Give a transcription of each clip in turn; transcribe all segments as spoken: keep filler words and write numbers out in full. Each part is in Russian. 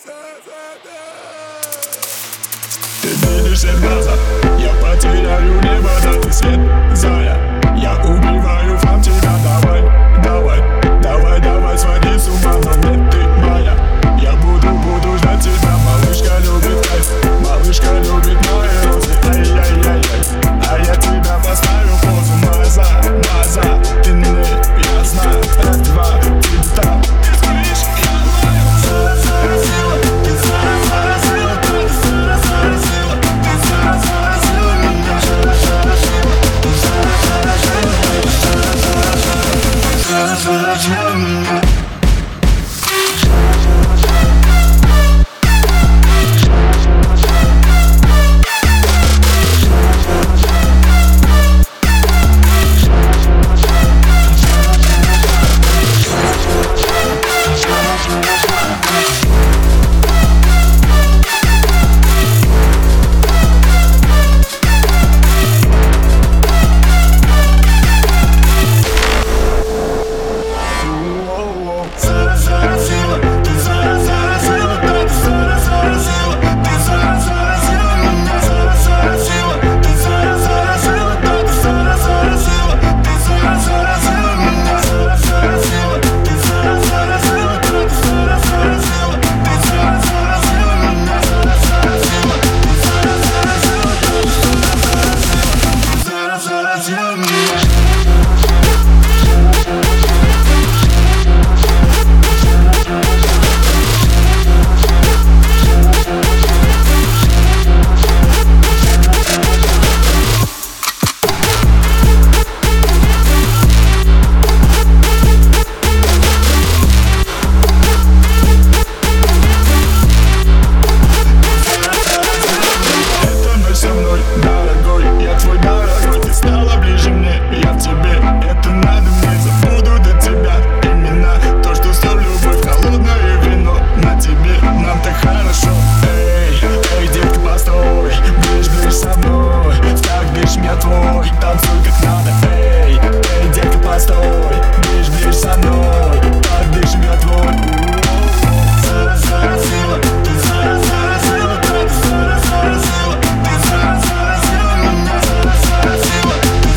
Ты двинешься глаза, я потеряю небо, да ты свет, зая. Я убиваю фан тебя, давай, давай, давай, давай, своди с ума, но нет, ты моя. Я буду, буду ждать тебя, малышка любит кайф, малышка любит мои розы, ай-яй-яй-яй. А я тебя поставлю в позу, маза, маза, ты мне, я знаю, раз, два, тик-так. Ты спишь, я знаю, заразила, ты заразила, ты заразила, ты заразила меня, заразила, заразила, заразила меня.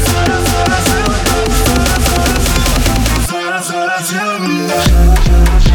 Заразила меня.